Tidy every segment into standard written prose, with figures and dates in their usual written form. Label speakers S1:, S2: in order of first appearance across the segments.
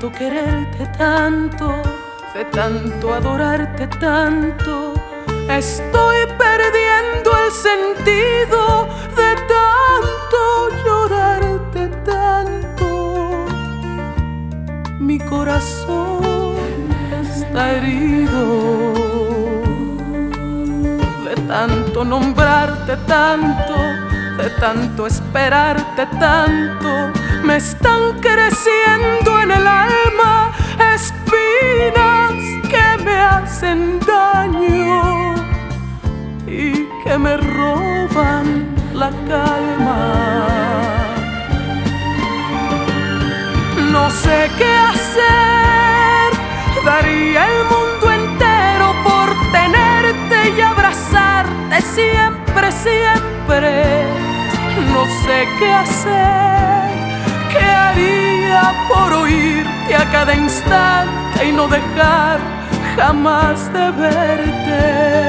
S1: tanto quererte tanto, de tanto adorarte tanto, estoy perdiendo el sentido de tanto llorarte tanto. Mi corazón está herido de tanto nombrarte tanto, de tanto esperarte tanto. Me están creciendo en el alma espinas que me hacen daño y que me roban la calma. No sé qué hacer, daría el mundo entero por tenerte y abrazarte siempre, siempre. No sé qué hacer, qué haría por oírte a cada instante y no dejar jamás de verte.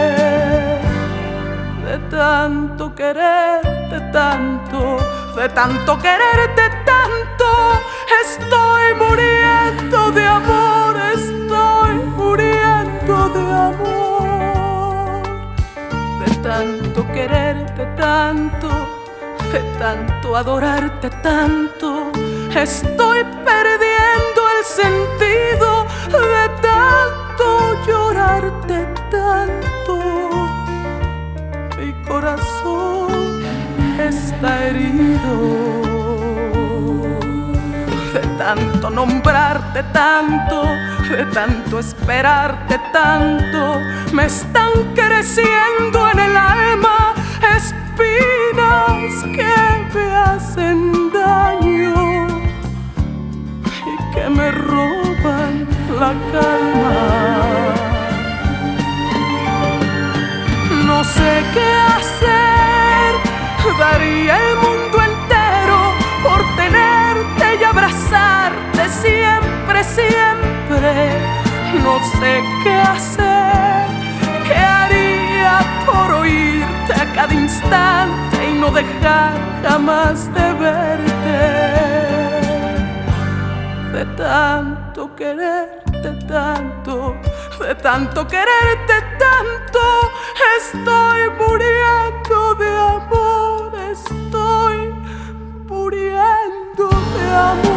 S1: De tanto quererte tanto, de tanto quererte tanto, estoy muriendo de amor, estoy muriendo de amor. De tanto quererte tanto, de tanto adorarte tanto, estoy perdiendo el sentido de tanto llorarte tanto. Mi corazón está herido de tanto nombrarte tanto, de tanto esperarte tanto. Me están creciendo en el alma espinas que me hacen daño y que me roban la calma. No sé qué hacer, daría el mundo entero por tenerte y abrazarte siempre, siempre. No sé qué hacer, qué haría por oírte a cada instante y no dejar jamás de verte. De tanto quererte tanto, de tanto quererte tanto, estoy muriendo de amor, estoy muriendo de amor.